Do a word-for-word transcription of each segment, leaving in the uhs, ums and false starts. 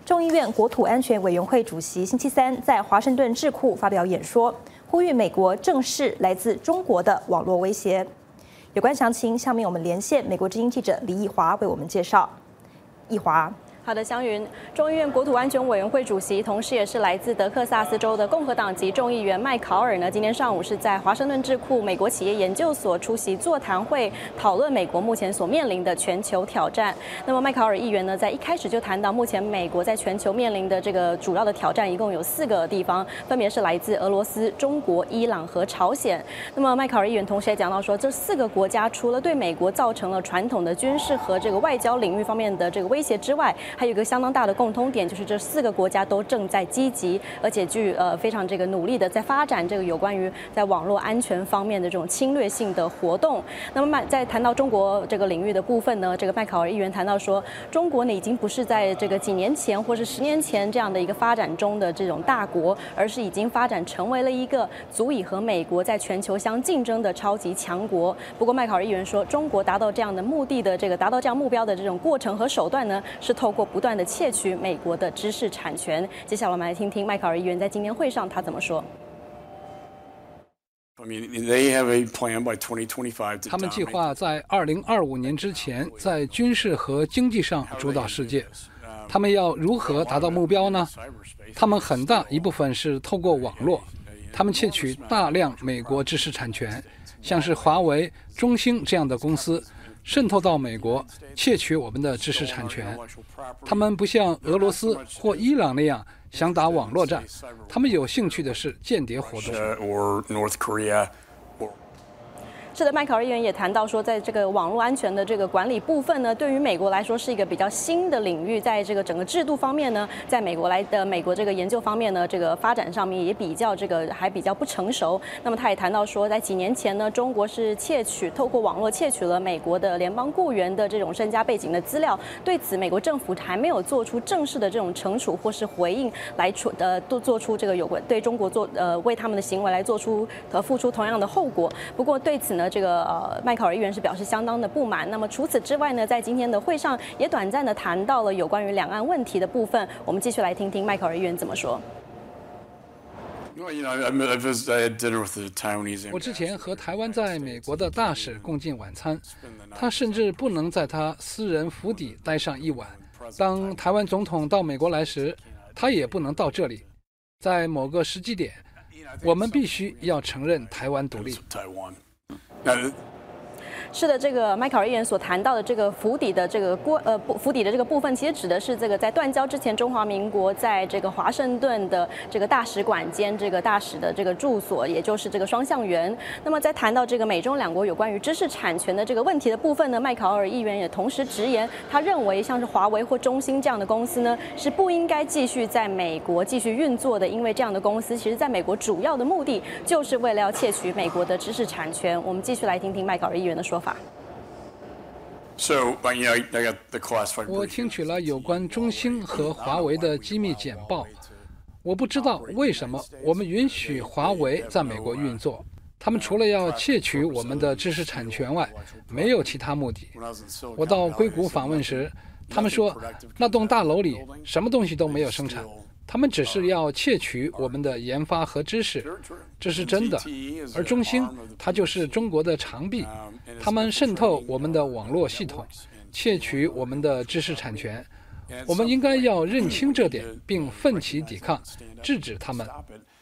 众议院国土安全委员会主席星期三在华盛顿智库发表演说，呼吁美国正视来自中国的网络威胁。有关详情，下面我们连线美国之音记者李义华为我们介绍。义华。 好的，湘云，众议院国土安全委员会主席，同时也是来自德克萨斯州的共和党籍众议员麦考尔呢，今天上午是在华盛顿智库美国企业研究所出席座谈会，讨论美国目前所面临的全球挑战。那么麦考尔议员呢，在一开始就谈到，目前美国在全球面临的这个主要的挑战，一共有四个地方，分别是来自俄罗斯、中国、伊朗和朝鲜。那么麦考尔议员同时也讲到说，这四个国家除了对美国造成了传统的军事和这个外交领域方面的这个威胁之外，还有一个相当大的共通点，就是这四个国家都正在积极而且具呃非常这个努力的在发展这个有关于在网络安全方面的这种侵略性的活动。那么在谈到中国这个领域的部分呢，这个麦考尔议员谈到说，中国呢已经不是在这个几年前或是十年前这样的一个发展中的这种大国，而是已经发展成为了一个足以和美国在全球相竞争的超级强国。不过麦考尔议员说，中国达到这样的目的的这个达到这样目标的这种过程和手段呢，是透过不断的窃取美国的知识产权。接下来我们来听听麦考尔议员在今年会上他怎么说。 他们计划在二零二五年之前在军事和经济上主导世界。他们要如何达到目标呢？他们很大一部分是透过网络，他们窃取大量美国知识产权，像是华为、中兴这样的公司渗透到美国，窃取我们的知识产权。他们不像俄罗斯或伊朗那样想打网络战，他们有兴趣的是间谍活动。 是的，麦考尔议员也谈到说，在这个网络安全的这个管理部分呢，对于美国来说是一个比较新的领域，在这个整个制度方面呢，在美国来的美国这个研究方面呢，这个发展上面也比较这个还比较不成熟。那么他也谈到说，在几年前呢，中国是窃取透过网络窃取了美国的联邦雇员的这种身家背景的资料，对此美国政府还没有做出正式的这种惩处或是回应来出呃都做出这个有关对中国做呃为他们的行为来做出呃付出同样的后果。不过对此呢，这个呃麦考尔议员是表示相当的不满。那么除此之外呢，在今天的会上也短暂的谈到了有关于两岸问题的部分。我们继续来听听麦考尔议员怎么说。 我之前和台湾在美国的大使共进晚餐，他甚至不能在他私人府邸待上一晚。当台湾总统到美国来时，他也不能到这里。在某个时机点，我们必须要承认台湾独立。 是的，这个麦考尔议员所谈到的这个府邸的这个过呃府邸的这个部分，其实指的是这个在断交之前，中华民国在这个华盛顿的这个大使馆兼这个大使的这个住所，也就是这个双橡园。那么在谈到这个美中两国有关于知识产权的这个问题的部分呢，麦考尔议员也同时直言，他认为像是华为或中兴这样的公司呢，是不应该继续在美国继续运作的，因为这样的公司其实在美国主要的目的就是为了要窃取美国的知识产权。我们继续来听听麦考尔议员的说法。 我听取了有关中兴和华为的机密简报，我不知道为什么我们允许华为在美国运作。他们除了要窃取我们的知识产权外，没有其他目的。我到硅谷访问时，他们说那栋大楼里什么东西都没有生产，他们只是要窃取我们的研发和知识，这是真的。而中兴，它就是中国的长臂，他们渗透我们的网络系统，窃取我们的知识产权。我们应该要认清这点，并奋起抵抗，制止他们。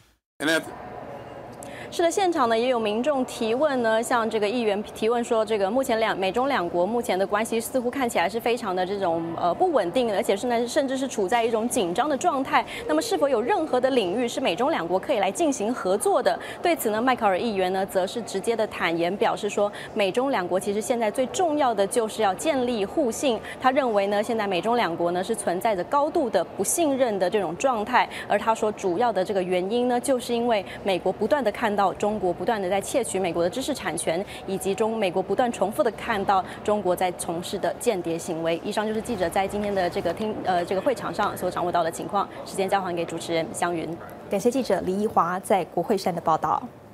是的，现场呢也有民众提问呢，像这个议员提问说，这个目前两美中两国目前的关系似乎看起来是非常的这种呃不稳定，而且是呢甚至是处在一种紧张的状态。那么是否有任何的领域是美中两国可以来进行合作的？对此呢，麦考尔议员呢则是直接的坦言表示说，美中两国其实现在最重要的就是要建立互信。他认为呢，现在美中两国呢是存在着高度的不信任的这种状态，而他说主要的这个原因呢，就是因为美国不断的看到中国不断的在窃取美国的知识产权，以及中美国不断重复的看到中国在从事的间谍行为。以上就是记者在今天的这个听呃这个会场上所掌握到的情况。时间交还给主持人湘云。 感谢记者李一华在国会山的报道。